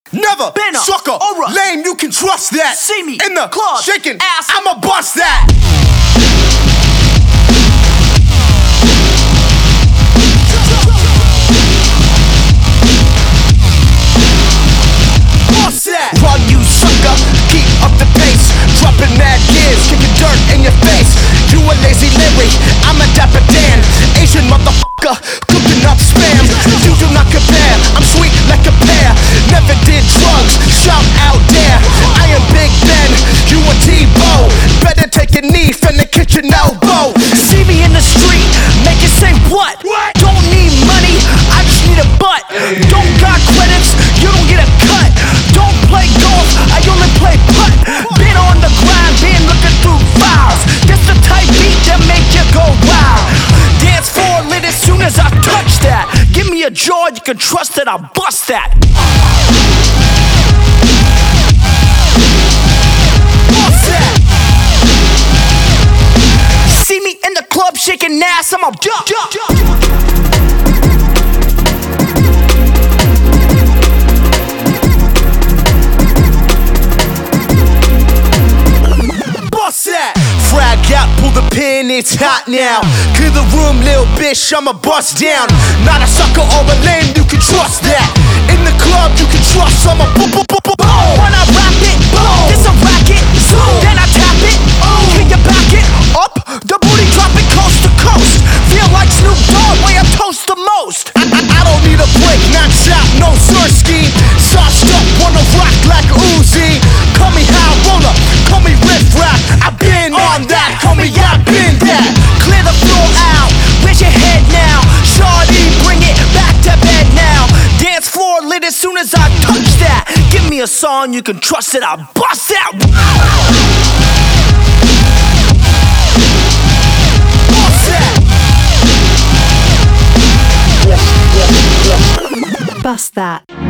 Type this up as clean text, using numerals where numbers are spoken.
Never been a sucker, aura. lame, you can trust that. See me in the club, shaking ass, I'ma bust that. Bust that. Run, you sucker, keep up the pace. Dropping mad gears, kicking dirt in your face. You a lazy Larry, I'm a Dapper Dan. Asian motherfucker, cooking up spam. You do not compare, I'm sweet like a pear. Never did drugs, shout out there. I am Big Ben, you a T-Bow. Better take a knee from the kitchen elbow. See me in the street, make it say what? Don't need money, I just need a butt. Don't got credits, you don't get a cut. Don't play golf, I only play putt. Been on the grind, been looking through files. This the type beat that make you go wild. Dance floor lit as soon as I touch that. Give me a jaw, you can trust that I'll bust that. Bust that. See me in the club shaking ass, I'm a Bust that. Frag out, pull the pin, it's hot now. Clear the room, little bitch, I'ma bust down. Not a sucker or a lame, you can trust that. In the club, you can trust I'ma boom. When I rap it, boom, it's a racket, zoom. Then I tap it, can you back it up? The booty drop it coast to coast. Feel like Snoop Dogg, way I toast the most. I don't need a break, knocks out, no Sirski. Sauced up, wanna rock like Uzi. Call me high roller, call me riff rap. I've been on that, call me I've been that. Clear the floor out, raise your head now. Shawty, bring it back to bed now. Dance floor lit as soon as I touch that. Give me a song you can trust it, I'll bust out. Bust that.